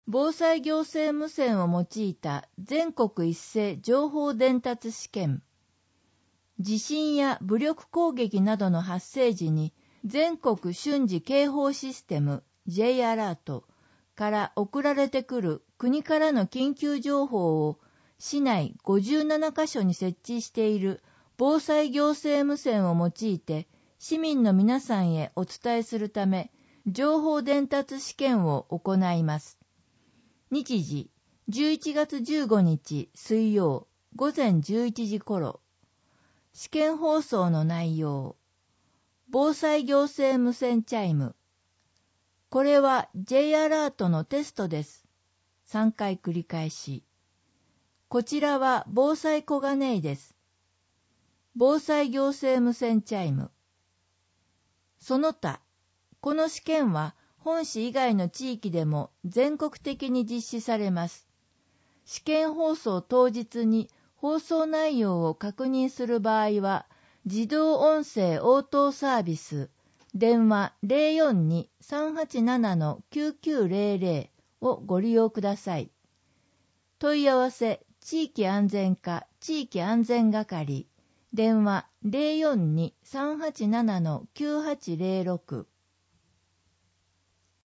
防災行政無線を用いた全国一斉情報伝達試験。地震や武力攻撃などの発生時に全国瞬時警報システム J アラートから送られてくる国からの緊急情報を市内57カ所に設置している防災行政無線を用いて市民の皆さんへお伝えするため情報伝達試験を行います。日時11月15日水曜午前11時頃。試験放送の内容。防災行政無線チャイム。これは J アラートのテストです。3回繰り返し。こちらは防災小金井です。防災行政無線チャイム。その他、この試験は本市以外の地域でも全国的に実施されます。試験放送当日に放送内容を確認する場合は、自動音声応答サービス、電話 042-387-9900 をご利用ください。問い合わせ、地域安全課地域安全係、電話 042-387-9806